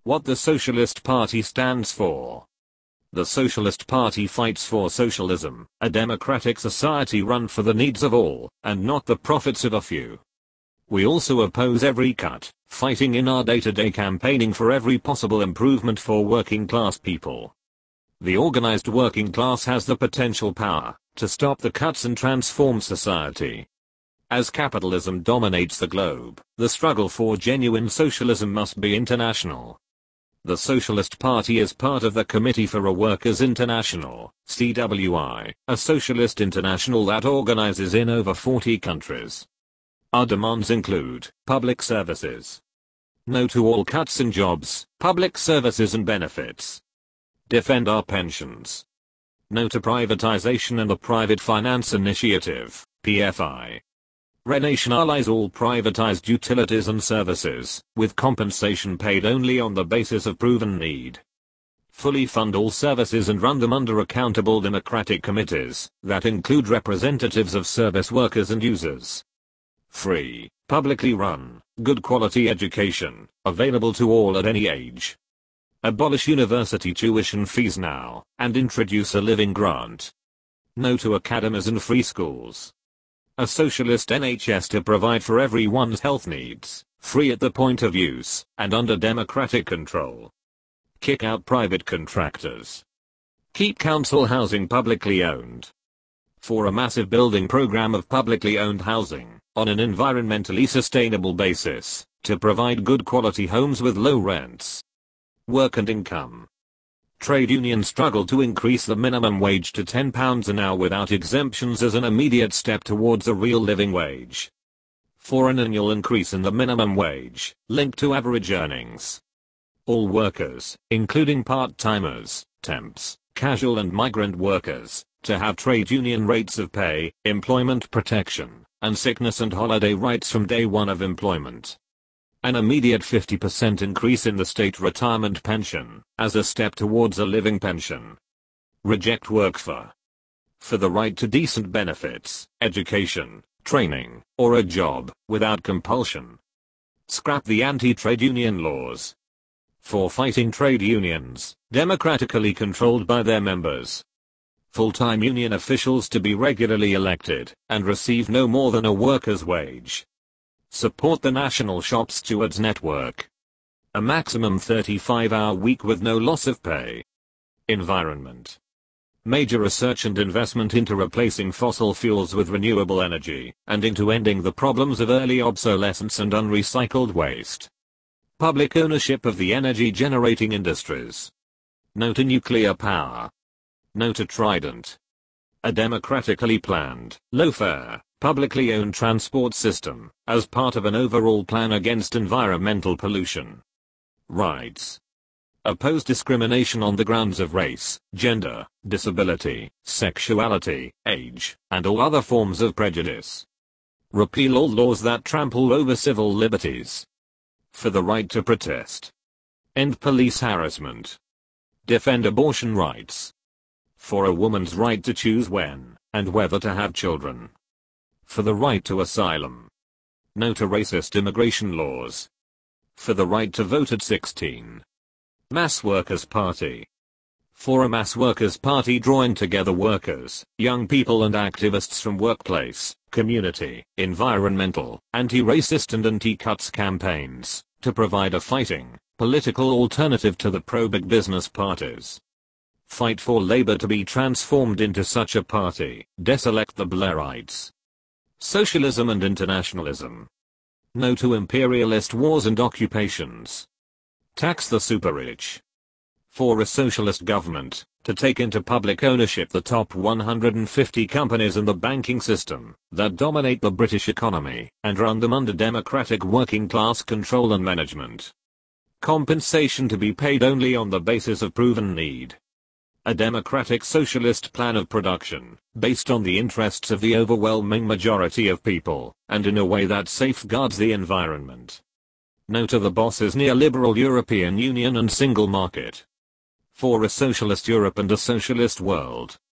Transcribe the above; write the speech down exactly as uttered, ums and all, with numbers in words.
What the Socialist Party stands for. The Socialist Party fights for socialism, a democratic society run for the needs of all, and not the profits of a few. We also oppose every cut, fighting in our day-to-day campaigning for every possible improvement for working class people. The organized working class has the potential power to stop the cuts and transform society. As capitalism dominates the globe, the struggle for genuine socialism must be international. The Socialist Party is part of the Committee for a Workers' International, C W I, a socialist international that organizes in over forty countries. Our demands include public services. No to all cuts in jobs, public services and benefits. Defend our pensions. No to privatization and the Private Finance Initiative, P F I. Renationalize all privatized utilities and services, with compensation paid only on the basis of proven need. Fully fund all services and run them under accountable democratic committees, that include representatives of service workers and users. Free, publicly run, good quality education, available to all at any age. Abolish university tuition fees now, and introduce a living grant. No to academies and free schools. A socialist N H S to provide for everyone's health needs, free at the point of use, and under democratic control. Kick out private contractors. Keep council housing publicly owned. For a massive building program of publicly owned housing, on an environmentally sustainable basis, to provide good quality homes with low rents. Work and income. Trade unions struggle to increase the minimum wage to ten pounds an hour without exemptions as an immediate step towards a real living wage. For an annual increase in the minimum wage, linked to average earnings. All workers, including part-timers, temps, casual and migrant workers, to have trade union rates of pay, employment protection, and sickness and holiday rights from day one of employment. An immediate fifty percent increase in the state retirement pension, as a step towards a living pension. Reject work for. For the right to decent benefits, education, training, or a job, without compulsion. Scrap the anti-trade union laws. For fighting trade unions, democratically controlled by their members. Full-time union officials to be regularly elected, and receive no more than a worker's wage. Support the National Shop Stewards Network. A maximum thirty-five hour week with no loss of pay. Environment. Major research and investment into replacing fossil fuels with renewable energy, and into ending the problems of early obsolescence and unrecycled waste. Public ownership of the energy generating industries. No to nuclear power. No to Trident. A democratically planned, low-fare, publicly owned transport system, as part of an overall plan against environmental pollution. Rights. Oppose discrimination on the grounds of race, gender, disability, sexuality, age, and all other forms of prejudice. Repeal all laws that trample over civil liberties. For the right to protest. End police harassment. Defend abortion rights. For a woman's right to choose when and whether to have children. For the right to asylum. No to racist immigration laws. For the right to vote at sixteen. Mass Workers' Party. For a mass workers' party drawing together workers, young people and activists from workplace, community, environmental, anti-racist and anti-cuts campaigns, to provide a fighting, political alternative to the pro-big business parties. Fight for Labour to be transformed into such a party, deselect the Blairites. Socialism and internationalism. No to imperialist wars and occupations. Tax the super-rich. For a socialist government, to take into public ownership the top one hundred fifty companies in the banking system, that dominate the British economy, and run them under democratic working class control and management. Compensation to be paid only on the basis of proven need. A democratic socialist plan of production, based on the interests of the overwhelming majority of people, and in a way that safeguards the environment. No to the boss's neoliberal European Union and single market. For a socialist Europe and a socialist world,